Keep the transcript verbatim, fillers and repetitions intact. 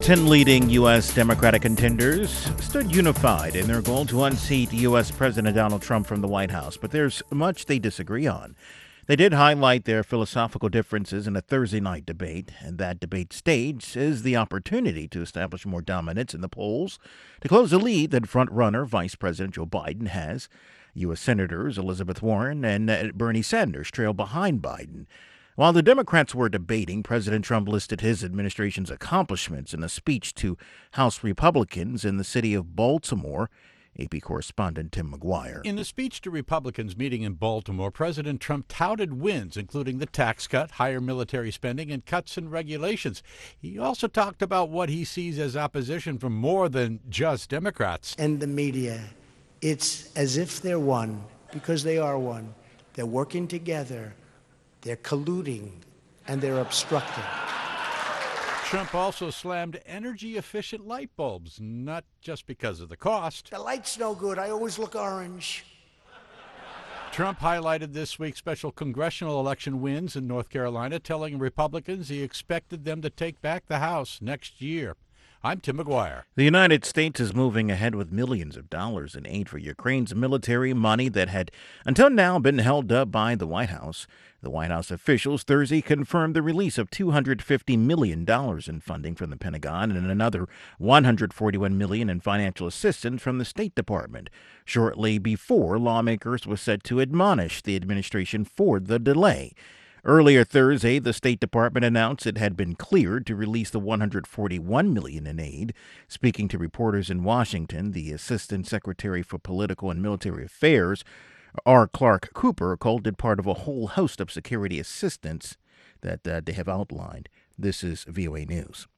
Ten leading U S. Democratic contenders stood unified in their goal to unseat U S. President Donald Trump from the White House, but there's much they disagree on. They did highlight their philosophical differences in a Thursday night debate, and that debate stage is the opportunity to establish more dominance in the polls to close the lead that front-runner Vice President Joe Biden has. U S. Senators Elizabeth Warren and Bernie Sanders trail behind Biden. While the Democrats were debating, President Trump listed his administration's accomplishments in a speech to House Republicans in the city of Baltimore. A P correspondent Tim McGuire. In the speech to Republicans meeting in Baltimore, President Trump touted wins, including the tax cut, higher military spending, and cuts in regulations. He also talked about what he sees as opposition from more than just Democrats. And the media, it's as if they're one, because they are one. They're working together. They're colluding, and they're obstructing. Trump also slammed energy-efficient light bulbs, not just because of the cost. The light's no good. I always look orange. Trump highlighted this week's special congressional election wins in North Carolina, telling Republicans he expected them to take back the House next year. I'm Tim McGuire. The United States is moving ahead with millions of dollars in aid for Ukraine's military, money that had until now been held up by the White House. The White House officials Thursday confirmed the release of two hundred fifty million dollars in funding from the Pentagon and another one hundred forty-one million dollars in financial assistance from the State Department, shortly before lawmakers were set to admonish the administration for the delay. Earlier Thursday, the State Department announced it had been cleared to release the one hundred forty-one million dollars in aid. Speaking to reporters in Washington, the Assistant Secretary for Political and Military Affairs, R. Clark Cooper, called it part of a whole host of security assistance that uh, they have outlined. This is V O A News.